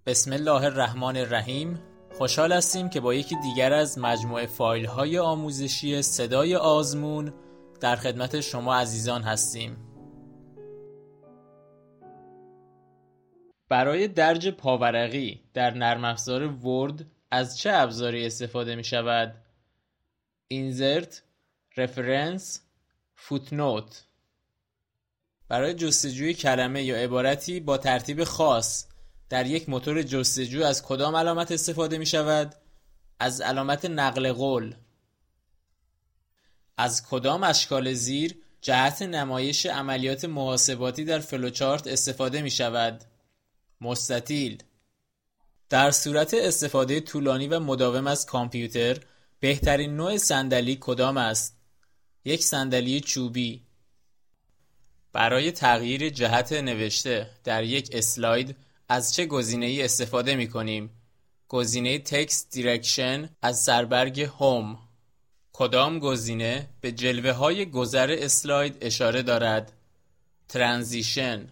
بسم الله الرحمن الرحیم. خوشحال هستیم که با یکی دیگر از مجموعه فایل‌های آموزشی صدای آزمون در خدمت شما عزیزان هستیم. برای درج پاورقی در نرم افزار ورد از چه ابزاری استفاده می شود؟ اینزرت، رفرنس، فوتنوت. برای جستجوی کلمه یا عبارتی با ترتیب خاص در یک موتور جستجو از کدام علامت استفاده می شود؟ از علامت نقل قول. از کدام اشکال زیر جهت نمایش عملیات محاسباتی در فلوچارت استفاده می شود؟ مستطیل. در صورت استفاده طولانی و مداوم از کامپیوتر بهترین نوع صندلی کدام است؟ یک صندلی چوبی. برای تغییر جهت نوشته در یک اسلاید از چه گزینه‌ای استفاده می‌کنیم؟ گزینه تکست دیرکشن از سربرگ هوم. کدام گزینه به جلوه‌های گذر اسلاید اشاره دارد؟ ترانزیشن.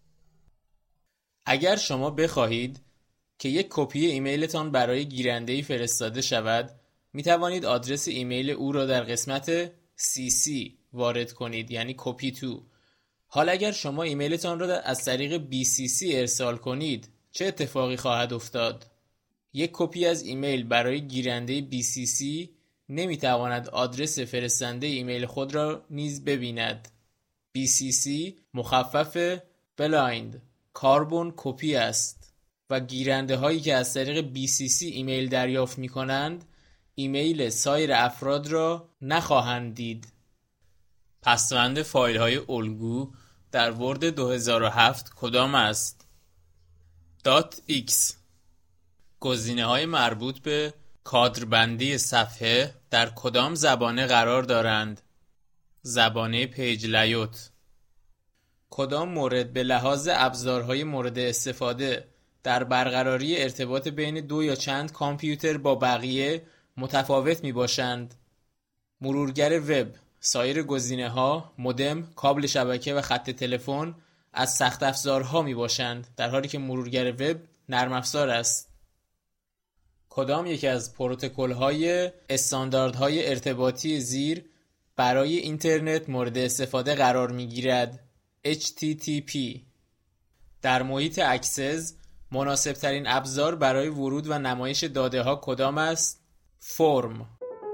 اگر شما بخواهید که یک کپی ایمیلتان برای گیرنده‌ای فرستاده شود، می‌توانید آدرس ایمیل او را در قسمت CC وارد کنید، یعنی کپی تو. حال اگر شما ایمیلتان را از طریق BCC ارسال کنید، چه اتفاقی خواهد افتاد؟ یک کپی از ایمیل برای گیرنده BCC نمیتواند آدرس فرستنده ایمیل خود را نیز ببیند. BCC مخفف بلایند کاربون کپی است و گیرنده هایی که از طریق BCC ایمیل دریافت می کنند ایمیل سایر افراد را نخواهند دید. پسوند فایل های الگو در ورد 2007 کدام است؟ .x. گزینه های مربوط به کادربندی صفحه در کدام زبانه قرار دارند؟ زبانه پیج لیوت. کدام مورد به لحاظ ابزارهای مورد استفاده در برقراری ارتباط بین دو یا چند کامپیوتر با بقیه متفاوت می باشند؟ مرورگر وب. سایر گزینه‌ها مودم، کابل شبکه و خط تلفن از سخت افزارها می باشند، در حالی که مرورگر وب نرم افزار است. کدام یکی از پروتکل‌های استانداردهای ارتباطی زیر برای اینترنت مورد استفاده قرار می‌گیرد؟ HTTP. در محیط اکسس مناسب‌ترین ابزار برای ورود و نمایش داده‌ها کدام است؟ فرم.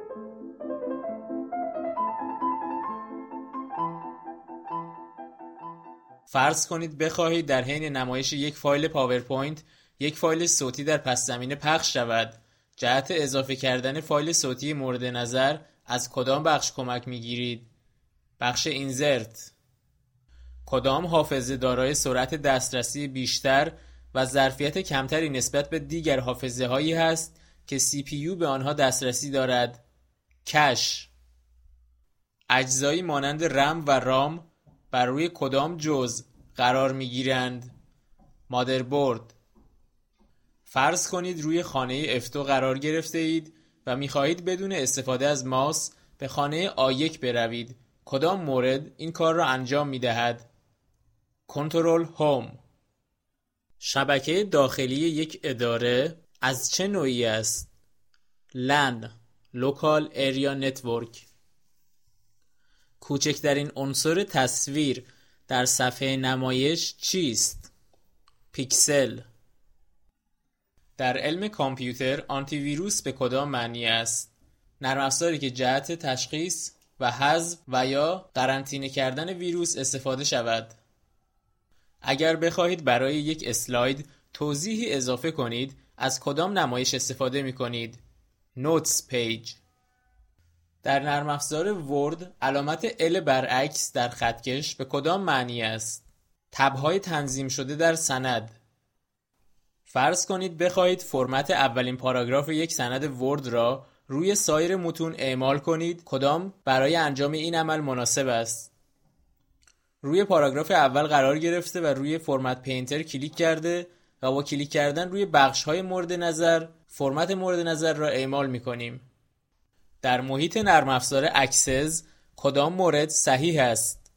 فرض کنید بخواهید در حین نمایش یک فایل پاورپوینت یک فایل صوتی در پس زمینه پخش شود. جهت اضافه کردن فایل صوتی مورد نظر از کدام بخش کمک می‌گیرید؟ بخش اینزرت. کدام حافظه دارای سرعت دسترسی بیشتر و ظرفیت کمتری نسبت به دیگر حافظه‌هایی هست که CPU به آنها دسترسی دارد؟ کش. اجزایی مانند رم و رام بر روی کدام جزء قرار می‌گیرند؟ مادربرد. فرض کنید روی خانه F2 قرار گرفته اید و می‌خواهید بدون استفاده از ماوس به خانه A1 بروید. کدام مورد این کار را انجام می‌دهد؟ کنترل هوم. شبکه داخلی یک اداره از چه نوعی است؟ LAN Local Area Network. کوچکترین عنصر تصویر در صفحه نمایش چیست؟ پیکسل. در علم کامپیوتر آنتی ویروس به کدام معنی است؟ نرم افزاری که جهت تشخیص و حذف و یا قرنطینه کردن ویروس استفاده شود. اگر بخواهید برای یک اسلاید توضیحی اضافه کنید از کدام نمایش استفاده می کنید؟ نوتس پیج. در نرم افزار ورد علامت ال برعکس در خطکش به کدام معنی است؟ تب‌های تنظیم شده در سند. فرض کنید بخواهید فرمت اولین پاراگراف یک سند ورد را روی سایر متون اعمال کنید، کدام برای انجام این عمل مناسب است؟ روی پاراگراف اول قرار گرفته و روی فرمت پینتر کلیک کرده و با کلیک کردن روی بخش‌های مورد نظر فرمت مورد نظر را اعمال می‌کنیم. در محیط نرم افزار اکسس کدام مورد صحیح است؟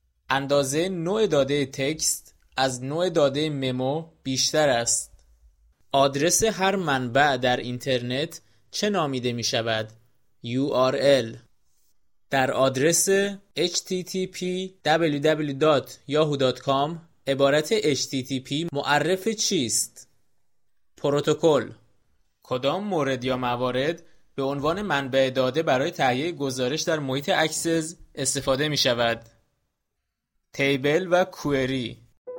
اندازه نوع داده تکست از نوع داده ممو بیشتر است. آدرس هر منبع در اینترنت چه نامیده می شود؟ URL. در آدرس http://www.yahoo.com عبارت http معرف چیست؟ پروتکل. کدام مورد یا موارد به عنوان منبع داده برای تهیه گزارش در محیط اکسس استفاده می شود؟ تیبل و کوئری.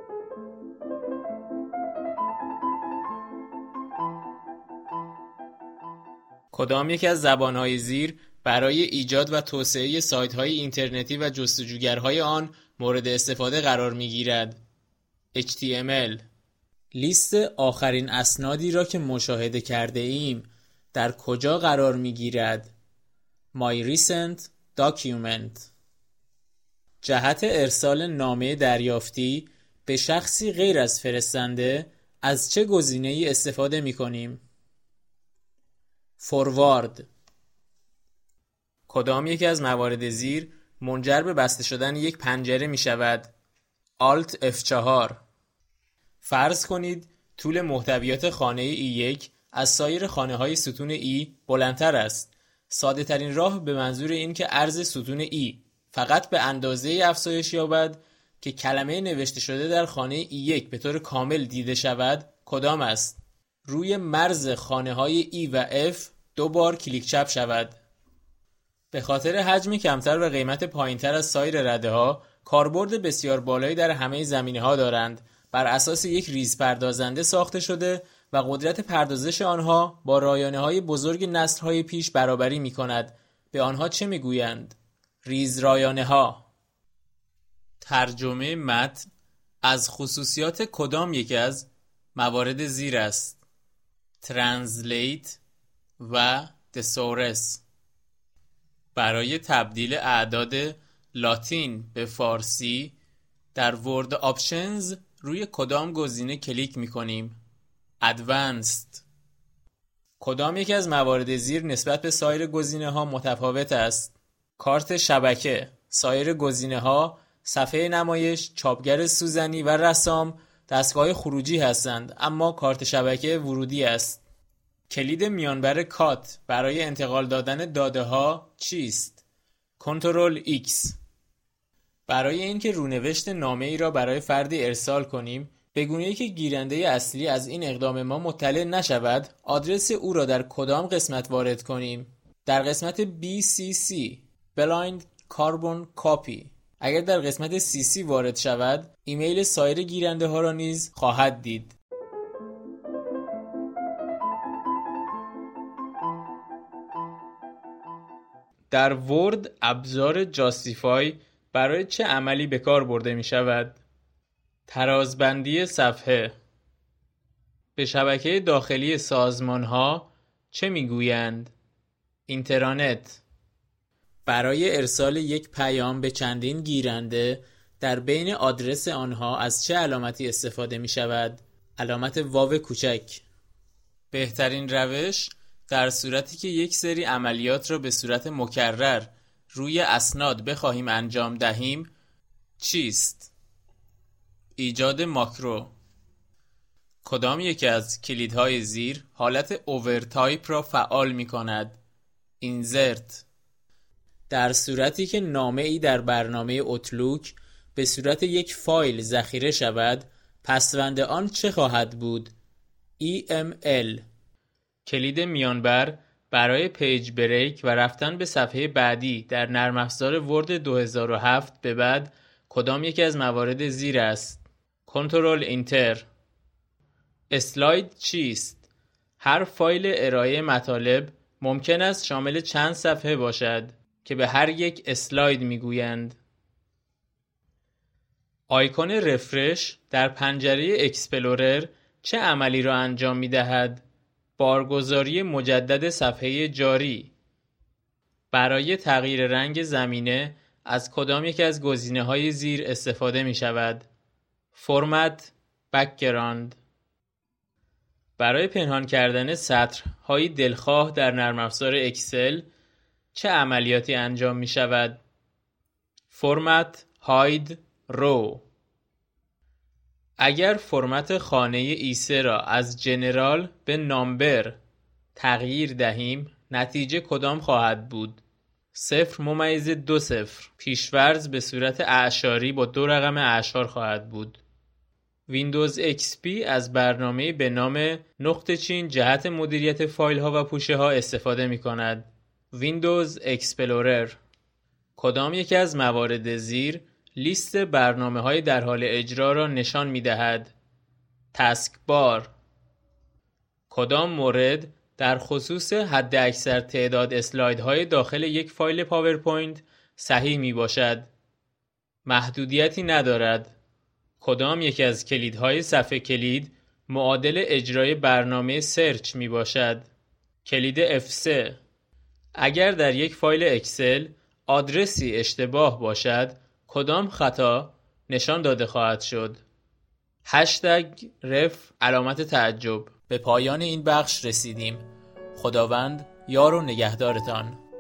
کدام یک از زبان‌های زیر برای ایجاد و توسعه سایت‌های اینترنتی و جستجوگرهای آن مورد استفاده قرار می‌گیرد؟ HTML. لیست آخرین اسنادی را که مشاهده کرده ایم در کجا قرار می‌گیرد؟ My recent document. جهت ارسال نامه دریافتی به شخصی غیر از فرستنده از چه گزینه‌ای استفاده می‌کنیم؟ فوروارد. کدام یک از موارد زیر منجر به بسته شدن یک پنجره می شود؟ Alt F4. فرض کنید طول محتویات خانه E1 از سایر خانه های ستون E بلندتر است. ساده ترین راه به منظور این که عرض ستون E فقط به اندازه افزایش یابد که کلمه نوشته شده در خانه E1 به طور کامل دیده شود کدام است؟ روی مرز خانه های E و F 2 بار کلیک چپ شود. به خاطر حجم کمتر و قیمت پایینتر از سایر رده‌ها، کاربرد بسیار بالایی در همه زمینه‌ها دارند. بر اساس یک ریز پردازنده ساخته شده و قدرت پردازش آنها با رایانه‌های بزرگ نسل‌های پیش برابری می‌کند. به آنها چه می‌گویند؟ ریز رایانه‌ها. ترجمه متن از خصوصیات کدام یک از موارد زیر است؟ Translate و Thesaurus. برای تبدیل اعداد لاتین به فارسی در ورد آپشنز روی کدام گزینه کلیک می کنیم؟ Advanced. کدام یک از موارد زیر نسبت به سایر گزینه ها متفاوت است؟ کارت شبکه. سایر گزینه ها صفحه نمایش، چاپگر سوزنی و رسام دستگاه خروجی هستند، اما کارت شبکه ورودی است. کلید میانبر کات برای انتقال دادن داده ها چیست؟ کنترل X. برای اینکه رونوشت نامه ای را برای فردی ارسال کنیم به گونه‌ای که گیرنده اصلی از این اقدام ما مطلع نشود، آدرس او را در کدام قسمت وارد کنیم؟ در قسمت BCC Blind Carbon Copy. اگر در قسمت CC وارد شود، ایمیل سایر گیرنده ها را نیز خواهد دید. در ورد ابزار جاستیفای برای چه عملی به کار برده می شود؟ ترازبندی صفحه. به شبکه داخلی سازمان ها چه می گویند؟ اینترنت. برای ارسال یک پیام به چندین گیرنده در بین آدرس آنها از چه علامتی استفاده می شود؟ علامت واو کوچک. بهترین روش در صورتی که یک سری عملیات را به صورت مکرر روی اسناد بخواهیم انجام دهیم چیست؟ ایجاد ماکرو. کدام یکی از کلیدهای زیر حالت اوورتایپ را فعال می کند؟ اینزرت. در صورتی که نامه ای در برنامه اوتلوک به صورت یک فایل ذخیره شود، پسوند آن چه خواهد بود؟ EML. کلید میانبر برای پیج بریک و رفتن به صفحه بعدی در نرم افزار ورد 2007 به بعد کدام یکی از موارد زیر است؟ کنترل اینتر. اسلاید چیست؟ هر فایل ارائه مطالب ممکن است شامل چند صفحه باشد که به هر یک اسلاید میگویند. آیکون رفرش در پنجره اکسپلورر چه عملی را انجام می‌دهد؟ بارگذاری مجدد صفحه جاری. برای تغییر رنگ زمینه از کدام یک از گزینه‌های زیر استفاده می‌شود؟ فرمت بک‌گراند. برای پنهان کردن سطرهای دلخواه در نرم افزار اکسل چه عملیاتی انجام می‌شود؟ فرمت هاید رو. اگر فرمت خانه ایسه را از جنرال به نامبر تغییر دهیم نتیجه کدام خواهد بود؟ 0.20 پیش‌فرض به صورت اعشاری با 2 رقم اعشار خواهد بود. ویندوز XP از برنامه‌ای به نام نقطه چین جهت مدیریت فایل‌ها و پوشه‌ها استفاده می‌کند. ویندوز اکسپلورر. کدام یک از موارد زیر لیست برنامه‌های در حال اجرا را نشان می‌دهد؟ تسک بار. کدام مورد در خصوص حد اکثر تعداد اسلایدهای داخل یک فایل پاورپوینت صحیح می باشد؟ محدودیتی ندارد. کدام یک از کلیدهای صفحه کلید معادل اجرای برنامه سرچ می باشد؟ کلید F3. اگر در یک فایل اکسل آدرسی اشتباه باشد کدام خطا نشان داده خواهد شد؟ #ref. به پایان این بخش رسیدیم. خداوند یار و نگهدارتان.